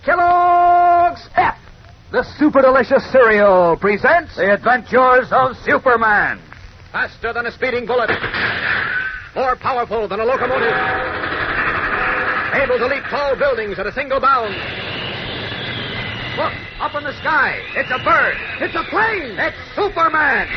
Kellogg's Pep, the super delicious cereal, presents The Adventures of Superman. Faster than a speeding bullet. More powerful than a locomotive. Able to leap tall buildings at a single bound. Look, up in the sky. It's a bird. It's a plane. It's Superman.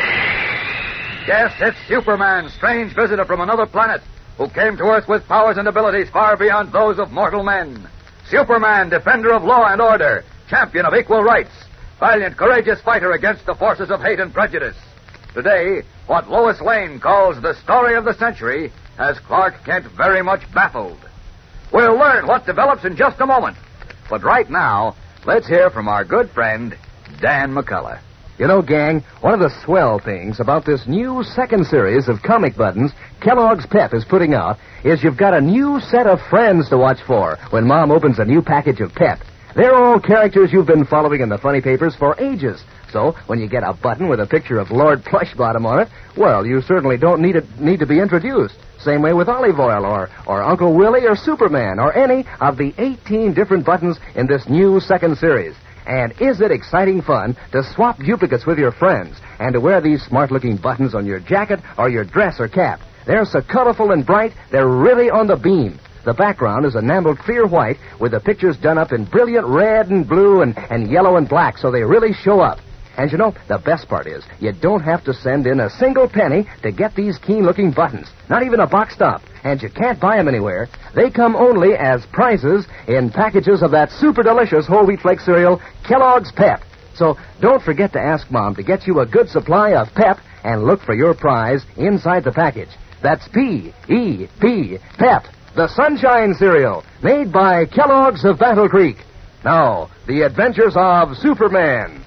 Yes, it's Superman, strange visitor from another planet, who came to Earth with powers and abilities far beyond those of mortal men. Superman, defender of law and order, champion of equal rights, valiant, courageous fighter against the forces of hate and prejudice. Today, what Lois Lane calls the story of the century has Clark Kent very much baffled. We'll learn what develops in just a moment. But right now, let's hear from our good friend, Dan McCullough. You know, gang, one of the swell things about this new second series of comic buttons Kellogg's Pep is putting out is you've got a new set of friends to watch for when Mom opens a new package of Pep. They're all characters you've been following in the funny papers for ages. So, when you get a button with a picture of Lord Plushbottom on it, well, you certainly don't need to be introduced. Same way with Olive Oil or Uncle Willie or Superman or any of the 18 different buttons in this new second series. And is it exciting fun to swap duplicates with your friends and to wear these smart-looking buttons on your jacket or your dress or cap? They're so colorful and bright, they're really on the beam. The background is enameled clear white with the pictures done up in brilliant red and blue and yellow and black, so they really show up. And you know, the best part is, you don't have to send in a single penny to get these keen-looking buttons. Not even a box top. And you can't buy them anywhere. They come only as prizes in packages of that super delicious whole wheat flake cereal, Kellogg's Pep. So don't forget to ask Mom to get you a good supply of Pep and look for your prize inside the package. That's P-E-P, Pep, the Sunshine Cereal, made by Kellogg's of Battle Creek. Now, the adventures of Superman.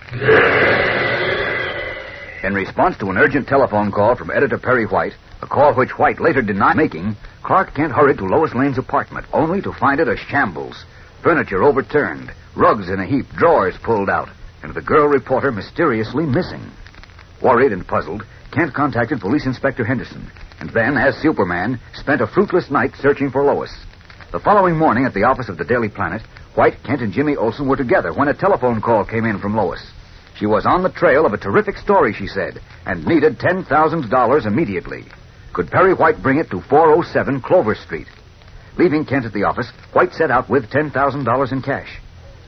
In response to an urgent telephone call from Editor Perry White, a call which White later denied making, Clark Kent hurried to Lois Lane's apartment, only to find it a shambles. Furniture overturned, rugs in a heap, drawers pulled out, and the girl reporter mysteriously missing. Worried and puzzled, Kent contacted Police Inspector Henderson, and then, as Superman, spent a fruitless night searching for Lois. The following morning at the office of the Daily Planet, White, Kent, and Jimmy Olsen were together when a telephone call came in from Lois. She was on the trail of a terrific story, she said, and needed $10,000 immediately. Could Perry White bring it to 407 Clover Street? Leaving Kent at the office, White set out with $10,000 in cash.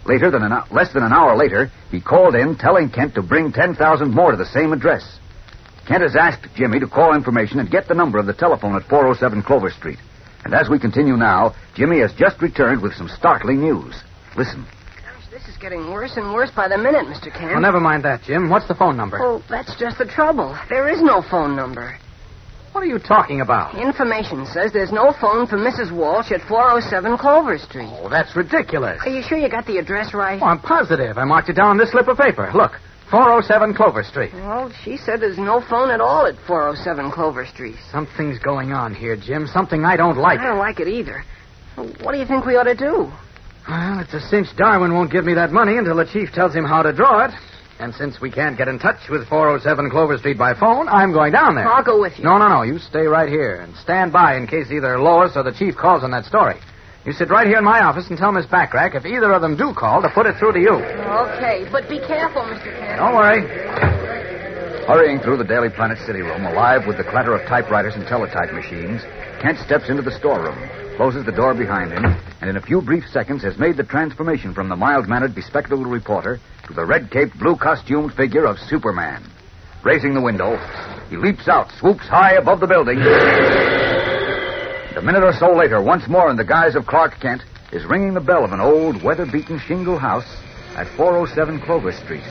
Less than an hour later, he called in telling Kent to bring $10,000 more to the same address. Kent has asked Jimmy to call information and get the number of the telephone at 407 Clover Street. And as we continue now, Jimmy has just returned with some startling news. Listen. Gosh, this is getting worse and worse by the minute, Mr. Kent. Well, never mind that, Jim. What's the phone number? Oh, that's just the trouble. There is no phone number. What are you talking about? Information says there's no phone for Mrs. Walsh at 407 Clover Street. Oh, that's ridiculous. Are you sure you got the address right? Oh, I'm positive. I marked it down on this slip of paper. Look, 407 Clover Street. Well, she said there's no phone at all at 407 Clover Street. Something's going on here, Jim. Something I don't like. I don't like it either. What do you think we ought to do? Well, it's a cinch Darwin won't give me that money until the chief tells him how to draw it. And since we can't get in touch with 407 Clover Street by phone, I'm going down there. I'll go with you. No. You stay right here and stand by in case either Lois or the chief calls on that story. You sit right here in my office and tell Miss Backrack if either of them do call to put it through to you. Okay, but be careful, Mr. Kent. Don't worry. Hurrying through the Daily Planet city room, alive with the clatter of typewriters and teletype machines, Kent steps into the storeroom, closes the door behind him, and in a few brief seconds has made the transformation from the mild-mannered, bespectacled reporter to the red-caped, blue-costumed figure of Superman. Raising the window, he leaps out, swoops high above the building. A minute or so later, once more in the guise of Clark Kent, is ringing the bell of an old, weather-beaten shingle house at 407 Clover Street.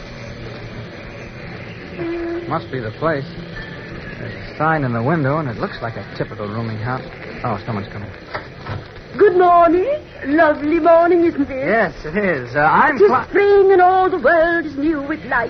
Must be the place. There's a sign in the window, and it looks like a typical rooming house. Oh, someone's coming. Good morning. Lovely morning, isn't it? Yes, it is. I'm... It is spring and all the world is new with life.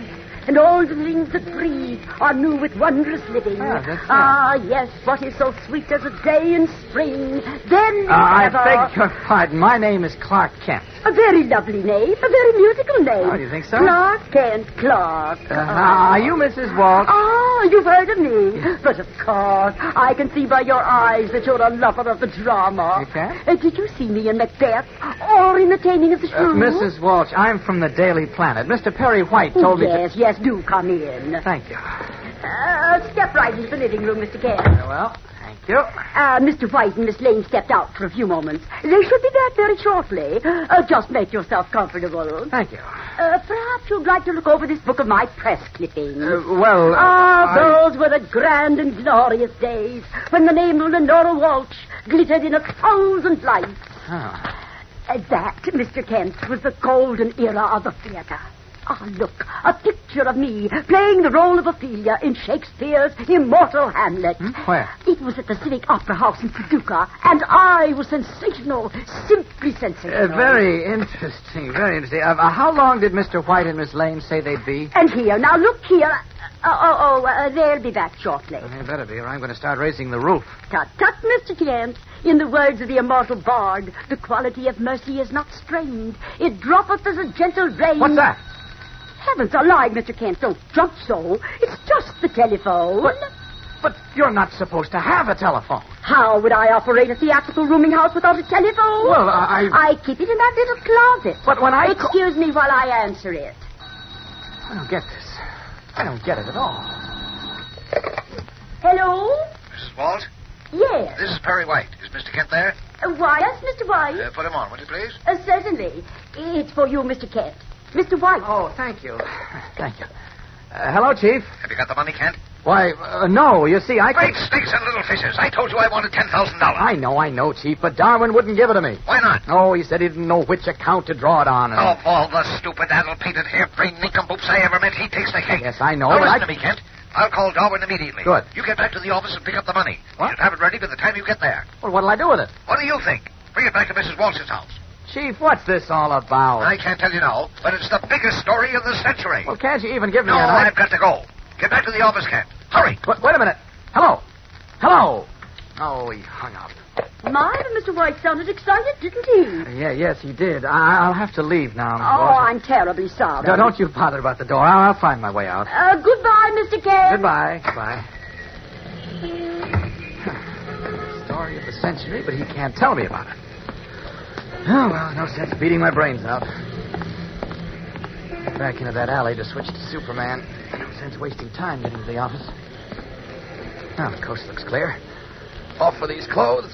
and all the things that breathe are new with wondrous living. Yes, what is so sweet as a day in spring? Then I beg your pardon. My name is Clark Kent. A very lovely name, a very musical name. Oh, do you think so? Clark Kent, Clark. Are you Mrs. Walsh? You've heard of me. But of course, I can see by your eyes that you're a lover of the drama. You can? Did you see me in Macbeth or in The Taming of the Shrew? Mrs. Walsh, I'm from the Daily Planet. Mr. Perry White told me to... Yes, do come in. Thank you. Step right into the living room, Mr. Kent. Well, thank you. Mr. White and Miss Lane stepped out for a few moments. They should be back very shortly. Just make yourself comfortable. Thank you. Perhaps you'd like to look over this book of my press clippings. Those were the grand and glorious days when the name of Lenora Walsh glittered in 1,000 lights. That, Mr. Kent, was the golden era of the theater. Look, a picture of me playing the role of Ophelia in Shakespeare's immortal Hamlet. Where? It was at the Civic Opera House in Paducah, and I was sensational, simply sensational. Very interesting, very interesting. How long did Mr. White and Miss Lane say they'd be? And here, now look here. They'll be back shortly. They better be, or I'm going to start raising the roof. Tut, Mr. Kent. In the words of the immortal bard, the quality of mercy is not strained. It droppeth as a gentle rain. What's that? Heavens alive, Mr. Kent, don't jump so. It's just the telephone. But you're not supposed to have a telephone. How would I operate a theatrical rooming house without a telephone? Well, I keep it in that little closet. But when I... Excuse me while I answer it. I don't get this. I don't get it at all. Hello? Mrs. Walsh? Yes. This is Perry White. Is Mr. Kent there? Why, yes, Mr. White. Put him on, would you please? Certainly. It's for you, Mr. Kent. Mr. White. Oh, thank you. Thank you. Hello, Chief. Have you got the money, Kent? Why, no. You see, Great snakes and little fishes. I told you I wanted $10,000. I know, Chief, but Darwin wouldn't give it to me. Why not? Oh, he said he didn't know which account to draw it on. Of all the stupid, addle-pated, hair-brained nincompoops I ever met, he takes the cake. Yes, I know. Now, listen to me, Kent. I'll call Darwin immediately. Good. You get back to the office and pick up the money. What? You should have it ready by the time you get there. Well, what'll I do with it? What do you think? Bring it back to Mrs. Walsh's house. Chief, what's this all about? I can't tell you now, but it's the biggest story of the century. Well, can't you even give me No, an... I've got to go. Get back to the office, Kent. Hurry. Wait a minute. Hello. Oh, he hung up. My, Mr. White sounded excited, didn't he? Yes, he did. I'll have to leave now. I'm terribly sorry. No, don't you bother about the door. I'll find my way out. Goodbye, Mr. Kent. Goodbye. Story of the century, but he can't tell me about it. Oh, well, no sense beating my brains out. Back into that alley to switch to Superman. No sense wasting time getting to the office. Now, the coast looks clear. Off for these clothes.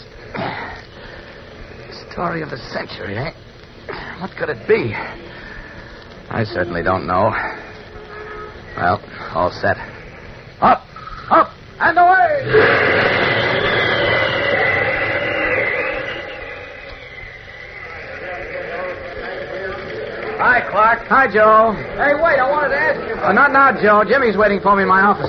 Story of the century, eh? What could it be? I certainly don't know. Well, all set. Up, and away! Hi, Clark. Hi, Joe. Hey, wait, I wanted to ask you... not now, Joe. Jimmy's waiting for me in my office.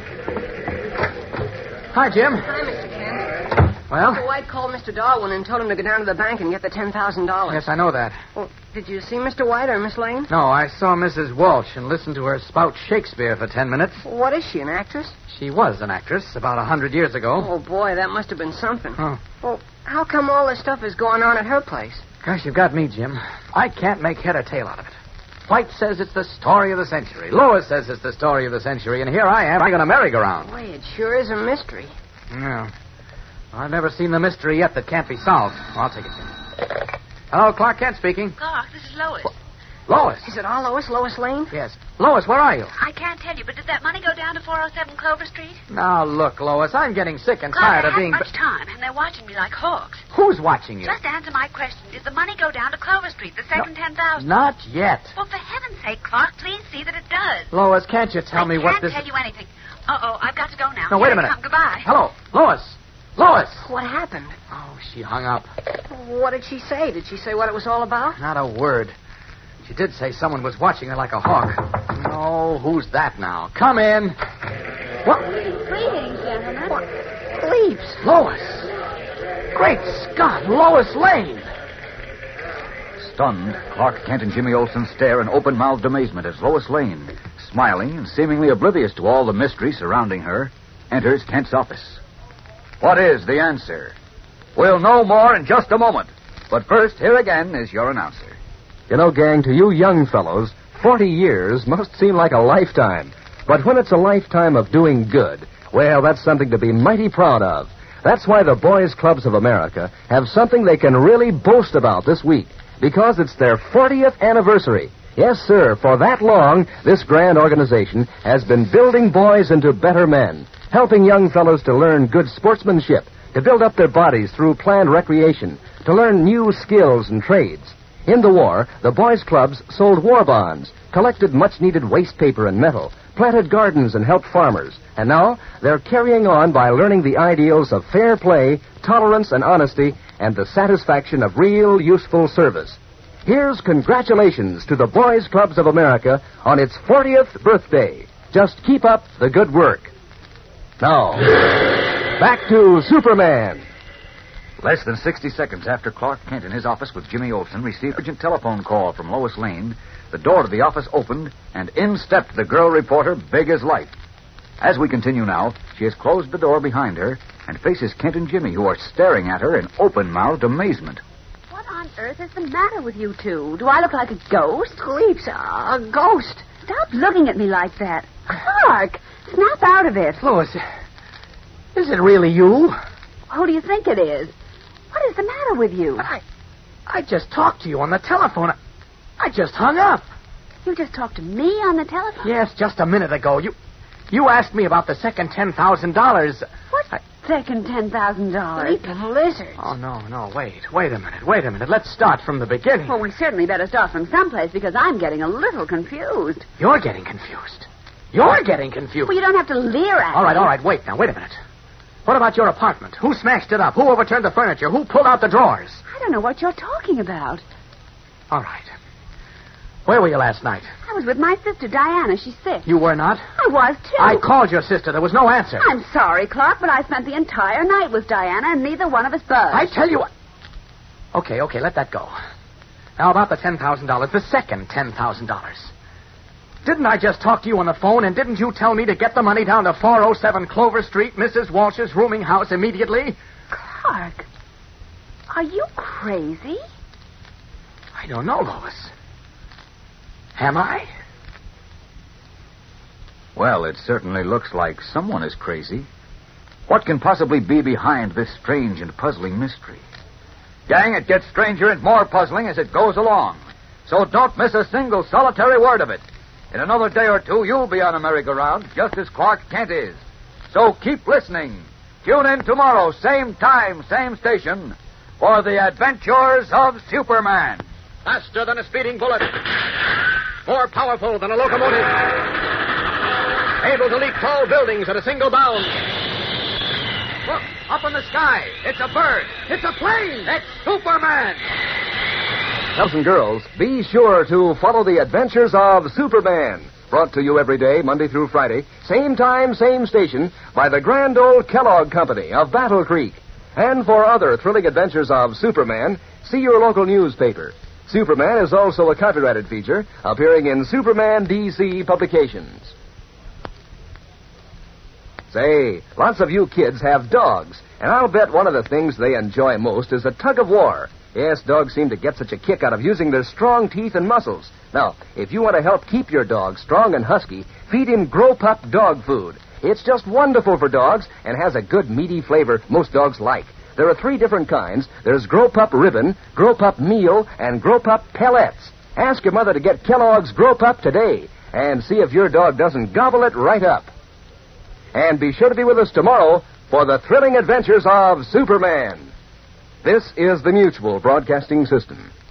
Hi, Jim. Hi, Mr. Kent. Well? Mr. White called Mr. Darwin and told him to go down to the bank and get the $10,000. Yes, I know that. Well, did you see Mr. White or Miss Lane? No, I saw Mrs. Walsh and listened to her spout Shakespeare for 10 minutes. What is she, an actress? She was an actress about 100 years ago. Oh, boy, that must have been something. Oh. Well, how come all this stuff is going on at her place? Gosh, you've got me, Jim. I can't make head or tail out of it. White says it's the story of the century. Lois says it's the story of the century. And here I am, I'm on a merry-go-round. Boy, it sure is a mystery. Yeah. Well, I've never seen the mystery yet that can't be solved. Well, I'll take it, Jim. Hello, Clark Kent speaking. Clark, this is Lois. Lois? Is it all Lois Lane? Yes. Lois, where are you? I can't tell you, but did that money go down to 407 Clover Street? Now, look, Lois, I'm getting sick and Clark, tired of I being... haven't much time, and they're watching me like hawks. Who's watching you? Just answer my question. Did the money go down to Clover Street, the second 10,000? Not yet. Well, for heaven's sake, Clark, please see that it does. Lois, can't you tell me what this... I can't tell you anything. Uh-oh, I've got to go now. No, wait a Here I minute. come. Goodbye. Hello, Lois. Lois! What happened? Oh, she hung up. What did she say? Did she say what it was all about? Not a word. She did say someone was watching her like a hawk. Oh, who's that now? Come in. What? Greetings, gentlemen. What? Leaves. Lois. Great Scott, Lois Lane. Stunned, Clark Kent and Jimmy Olsen stare in open-mouthed amazement as Lois Lane, smiling and seemingly oblivious to all the mystery surrounding her, enters Kent's office. What is the answer? We'll know more in just a moment. But first, here again is your announcer. You know, gang, to you young fellows, 40 years must seem like a lifetime. But when it's a lifetime of doing good, well, that's something to be mighty proud of. That's why the Boys Clubs of America have something they can really boast about this week, because it's their 40th anniversary. Yes, sir, for that long, this grand organization has been building boys into better men, helping young fellows to learn good sportsmanship, to build up their bodies through planned recreation, to learn new skills and trades. In the war, the boys' clubs sold war bonds, collected much-needed waste paper and metal, planted gardens and helped farmers. And now they're carrying on by learning the ideals of fair play, tolerance and honesty, and the satisfaction of real, useful service. Here's congratulations to the Boys Clubs of America on its 40th birthday. Just keep up the good work. Now, back to Superman. Less than 60 seconds after Clark Kent in his office with Jimmy Olsen received an urgent telephone call from Lois Lane, the door to the office opened, and in stepped the girl reporter, big as life. As we continue now, she has closed the door behind her and faces Kent and Jimmy, who are staring at her in open-mouthed amazement. What on earth is the matter with you two? Do I look like a ghost? Sleeps, a ghost. Stop looking at me like that. Clark, snap out of it. Lois, is it really you? Who do you think it is? What is the matter with you? I just talked to you on the telephone. I just hung up. You just talked to me on the telephone? Yes, just a minute ago. You asked me about the second $10,000. What second $10,000? Sleeping lizards. Oh, no, wait a minute. Let's start from the beginning. Well, we certainly better start from someplace because I'm getting a little confused. You're getting confused. You're getting confused. Well, you don't have to leer at me. All right, wait a minute. What about your apartment? Who smashed it up? Who overturned the furniture? Who pulled out the drawers? I don't know what you're talking about. All right. Where were you last night? I was with my sister, Diana. She's sick. You were not? I was, too. I called your sister. There was no answer. I'm sorry, Clark, but I spent the entire night with Diana, and neither one of us buzzed. I tell you what. Okay, let that go. Now, about the $10,000, the second $10,000. Didn't I just talk to you on the phone, and didn't you tell me to get the money down to 407 Clover Street, Mrs. Walsh's rooming house, immediately? Clark, are you crazy? I don't know, Lois. Am I? Well, it certainly looks like someone is crazy. What can possibly be behind this strange and puzzling mystery? Gang, it gets stranger and more puzzling as it goes along. So don't miss a single solitary word of it. In another day or two, you'll be on a merry-go-round, just as Clark Kent is. So keep listening. Tune in tomorrow, same time, same station, for the adventures of Superman. Faster than a speeding bullet. More powerful than a locomotive. Able to leap tall buildings at a single bound. Look, up in the sky. It's a bird. It's a plane. It's Superman. Girls and girls, be sure to follow the adventures of Superman. Brought to you every day, Monday through Friday, same time, same station, by the grand old Kellogg Company of Battle Creek. And for other thrilling adventures of Superman, see your local newspaper. Superman is also a copyrighted feature appearing in Superman DC publications. Say, lots of you kids have dogs, and I'll bet one of the things they enjoy most is a tug of war. Yes, dogs seem to get such a kick out of using their strong teeth and muscles. Now, if you want to help keep your dog strong and husky, feed him Grow Pup dog food. It's just wonderful for dogs and has a good meaty flavor most dogs like. There are 3 different kinds. There's Grow Pup Ribbon, Grow Pup Meal, and Grow Pup Pellets. Ask your mother to get Kellogg's Grow Pup today and see if your dog doesn't gobble it right up. And be sure to be with us tomorrow for the thrilling adventures of Superman. This is the Mutual Broadcasting System.